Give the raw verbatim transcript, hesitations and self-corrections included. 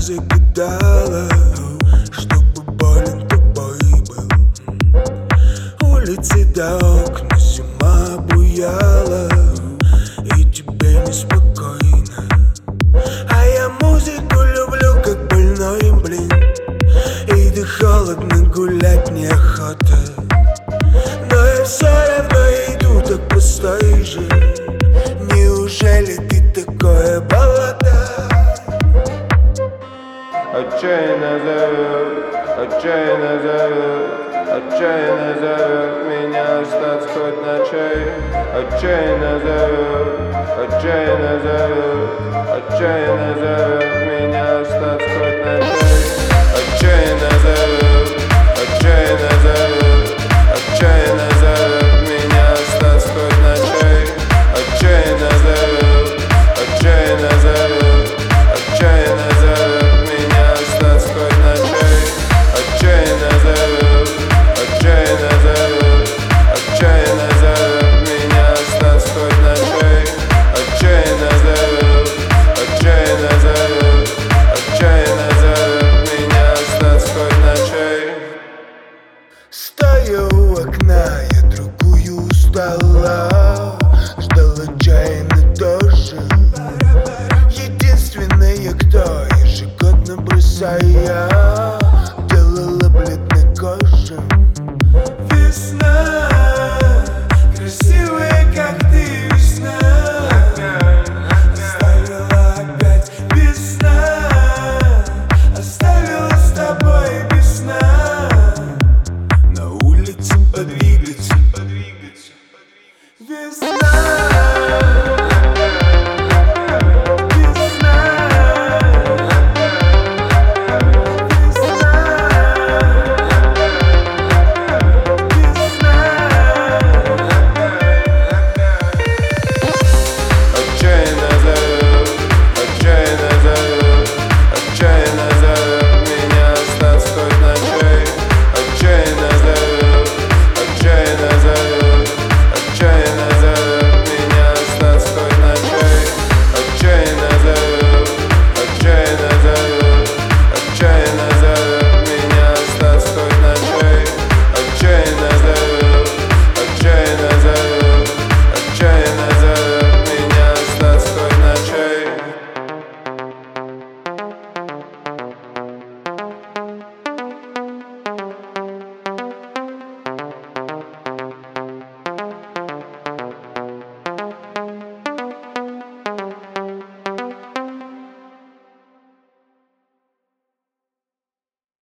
закидала, чтобы болен тобой был. Улицы до окна зима буяла, и тебе неспокойно. А я музыку люблю, как больной, блин. И да холодно, гулять неохота, но я все равно иду, так постой же. Неужели ты такое болото? Отчаянно зовет, отчаянно зовет, отчаянно зовет меня остаться хоть на чай. Отчаянно зовет, отчаянно зовет, отчаянно зовет.